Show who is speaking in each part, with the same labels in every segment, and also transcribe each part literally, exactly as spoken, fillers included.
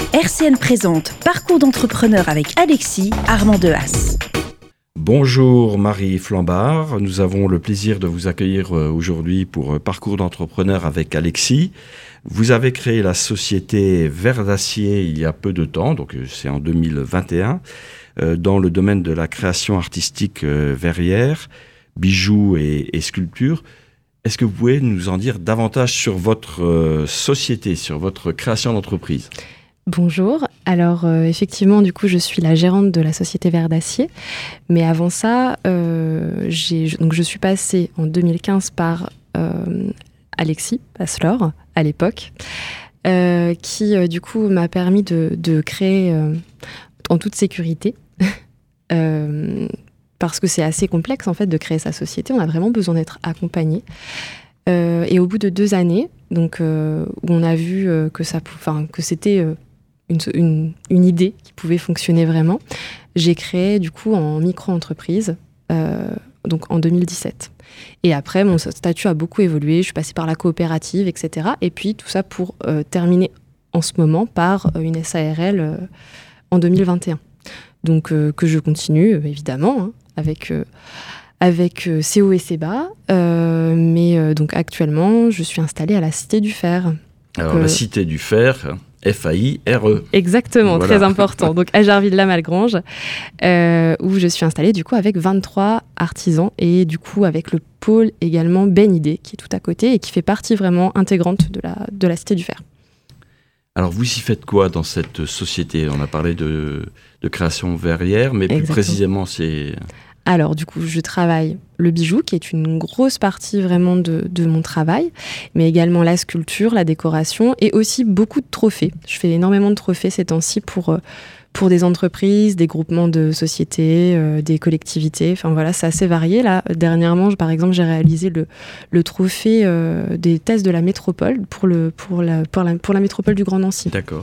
Speaker 1: R C N présente Parcours d'entrepreneur avec Alexis, Armand Dehaas.
Speaker 2: Bonjour Marie Flambard, nous avons le plaisir de vous accueillir aujourd'hui pour Parcours d'entrepreneur avec Alexis. Vous avez créé la société Verre d'Acier il y a peu de temps, donc c'est en deux mille vingt et un, euh, dans le domaine de la création artistique euh, verrière, bijoux et, et sculptures. Est-ce que vous pouvez nous en dire davantage sur votre euh, société, sur votre création d'entreprise ?
Speaker 3: Bonjour, alors euh, effectivement du coup je suis la gérante de la société Verre d'Acier, mais avant ça euh, j'ai, donc, je suis passée en deux mille quinze par euh, Alexis Passelor à l'époque, euh, qui euh, du coup m'a permis de, de créer euh, en toute sécurité, euh, parce que c'est assez complexe en fait de créer sa société, on a vraiment besoin d'être accompagné. Euh, et au bout de deux années, donc, euh, où on a vu euh, que, ça, que c'était euh, une, une, une idée qui pouvait fonctionner vraiment, j'ai créé du coup en micro-entreprise, euh, donc en deux mille dix-sept. Et après, mon statut a beaucoup évolué, je suis passée par la coopérative, et cetera. Et puis tout ça pour euh, terminer en ce moment par une S A R L euh, en deux mille vingt et un. Donc euh, que je continue, euh, évidemment, hein, avec... Euh, avec euh, C O et C B A, euh, mais euh, donc actuellement, je suis installée à la Cité du Fer.
Speaker 2: Alors,
Speaker 3: euh,
Speaker 2: la Cité du Fer, F A I R E.
Speaker 3: Exactement,
Speaker 2: voilà.
Speaker 3: Très important. Donc, à Jarville-la-Malgrange, euh, où je suis installée, du coup, avec vingt-trois artisans et, du coup, avec le pôle également Ben Idée, qui est tout à côté et qui fait partie vraiment intégrante de la, de la Cité du Fer.
Speaker 2: Alors, vous y faites quoi dans cette société ? On a parlé de, de création verrière, mais plus
Speaker 3: Exactement.
Speaker 2: précisément, c'est...
Speaker 3: Alors, du coup, je travaille le bijou, qui est une grosse partie vraiment de, de mon travail, mais également la sculpture, la décoration et aussi beaucoup de trophées. Je fais énormément de trophées ces temps-ci pour, pour des entreprises, des groupements de sociétés, euh, des collectivités. Enfin voilà, c'est assez varié. Là, dernièrement, par exemple, j'ai réalisé le, le trophée euh, des tests de la métropole pour, le, pour, la, pour, la, pour la métropole du Grand Nancy.
Speaker 2: D'accord.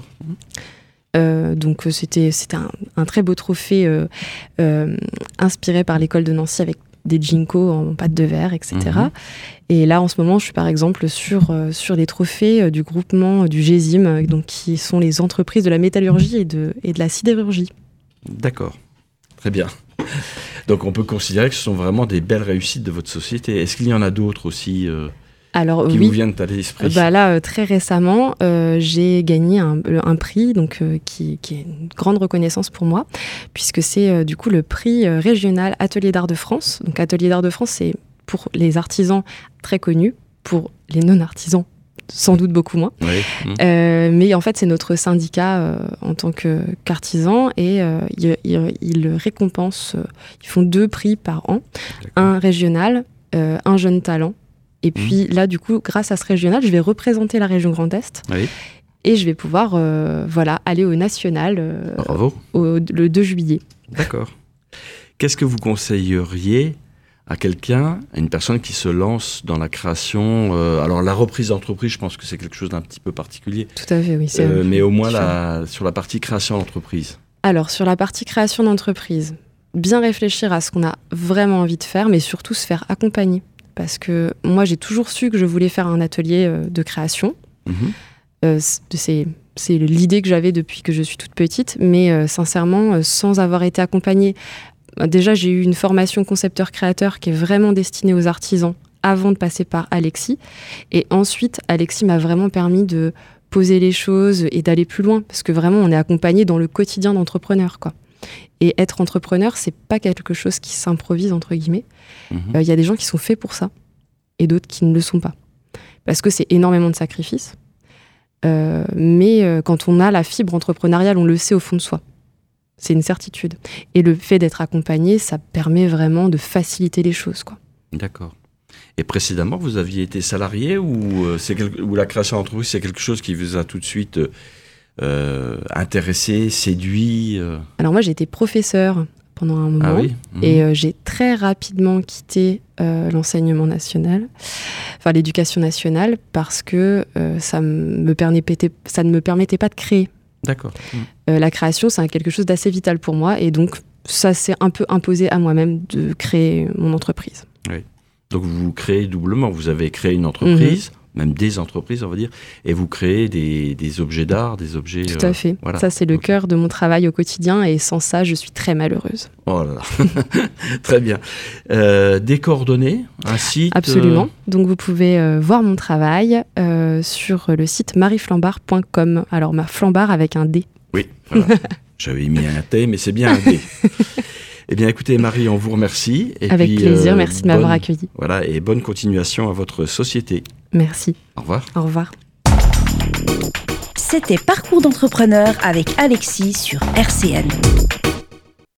Speaker 3: Euh, donc c'était, c'était un, un très beau trophée euh, euh, inspiré par l'école de Nancy avec des ginkgos en pâte de verre, et cetera. Mmh. Et là, en ce moment, je suis par exemple sur, euh, sur les trophées euh, du groupement euh, du Gésim, euh, donc, qui sont les entreprises de la métallurgie et de, et de la sidérurgie.
Speaker 2: D'accord, très bien. Donc on peut considérer que ce sont vraiment des belles réussites de votre société. Est-ce qu'il y en a d'autres aussi euh...
Speaker 3: Alors,
Speaker 2: qui
Speaker 3: oui.
Speaker 2: vous viennent à l'esprit ?
Speaker 3: Bah là, euh, très récemment, euh, j'ai gagné un, un prix donc, euh, qui, qui est une grande reconnaissance pour moi, puisque c'est euh, du coup le prix euh, régional Atelier d'Art de France. Donc Atelier d'Art de France, c'est pour les artisans très connus, pour les non-artisans, sans doute beaucoup moins.
Speaker 2: Oui. Mmh.
Speaker 3: Euh, mais en fait, c'est notre syndicat euh, en tant que, qu'artisan et euh, ils il, il récompensent, euh, ils font deux prix par an, D'accord. un régional, euh, un jeune talent. Et puis mmh. là, du coup, grâce à ce régional, je vais représenter la région Grand Est. Oui. Et je vais pouvoir euh, voilà, aller au national euh,
Speaker 2: Bravo.
Speaker 3: Au, le deux juillet.
Speaker 2: D'accord. Qu'est-ce que vous conseilleriez à quelqu'un, à une personne qui se lance dans la création euh, alors la reprise d'entreprise, je pense que c'est quelque chose d'un petit peu particulier.
Speaker 3: Tout à fait, oui. C'est
Speaker 2: euh, mais au moins la, sur la partie création d'entreprise.
Speaker 3: Alors, sur la partie création d'entreprise, bien réfléchir à ce qu'on a vraiment envie de faire, mais surtout se faire accompagner. Parce que moi, j'ai toujours su que je voulais faire un atelier euh, de création. Mmh. Euh, c'est, c'est l'idée que j'avais depuis que je suis toute petite. Mais euh, sincèrement, euh, sans avoir été accompagnée... Euh, déjà, j'ai eu une formation concepteur-créateur qui est vraiment destinée aux artisans avant de passer par Alexis. Et ensuite, Alexis m'a vraiment permis de poser les choses et d'aller plus loin. Parce que vraiment, on est accompagné dans le quotidien d'entrepreneur, quoi. Et être entrepreneur, c'est pas quelque chose qui s'improvise, entre guillemets. Il mmh. euh, y a des gens qui sont faits pour ça et d'autres qui ne le sont pas. Parce que c'est énormément de sacrifices. Euh, mais euh, quand on a la fibre entrepreneuriale, on le sait au fond de soi. C'est une certitude. Et le fait d'être accompagné, ça permet vraiment de faciliter les choses, quoi.
Speaker 2: D'accord. Et précédemment, vous aviez été salarié ou, euh, c'est quel... ou la création d'entreprise, c'est quelque chose qui vous a tout de suite... Euh... Euh, intéressé, séduit euh...
Speaker 3: Alors moi, j'ai été professeure pendant un moment.
Speaker 2: Ah oui mmh.
Speaker 3: Et euh, j'ai très rapidement quitté euh, l'enseignement national, enfin l'éducation nationale, parce que euh, ça, me permettait, ça ne me permettait pas de créer.
Speaker 2: D'accord. Mmh.
Speaker 3: Euh, la création, c'est quelque chose d'assez vital pour moi. Et donc, ça s'est un peu imposé à moi-même de créer mon entreprise.
Speaker 2: Oui. Donc, vous créez doublement. Vous avez créé une entreprise... Mmh. même des entreprises, on va dire, et vous créez des, des objets d'art, des objets...
Speaker 3: Tout à fait.
Speaker 2: Euh, voilà.
Speaker 3: Ça, c'est le
Speaker 2: okay.
Speaker 3: cœur de mon travail au quotidien, et sans ça, je suis très malheureuse.
Speaker 2: Oh là là, très bien. Euh, des coordonnées, un site...
Speaker 3: Absolument.
Speaker 2: Euh...
Speaker 3: Donc, vous pouvez euh, voir mon travail euh, sur le site marie flambard point com. Alors, ma flambard avec un D.
Speaker 2: Oui, voilà. J'avais mis un T, mais c'est bien un D. Eh bien, écoutez, Marie, on vous remercie. Et
Speaker 3: avec
Speaker 2: puis,
Speaker 3: plaisir,
Speaker 2: euh,
Speaker 3: merci de m'avoir
Speaker 2: bonne,
Speaker 3: accueilli.
Speaker 2: Voilà, et bonne continuation à votre société.
Speaker 3: Merci.
Speaker 2: Au revoir.
Speaker 3: Au revoir.
Speaker 1: C'était Parcours d'entrepreneur avec Alexis sur R C N.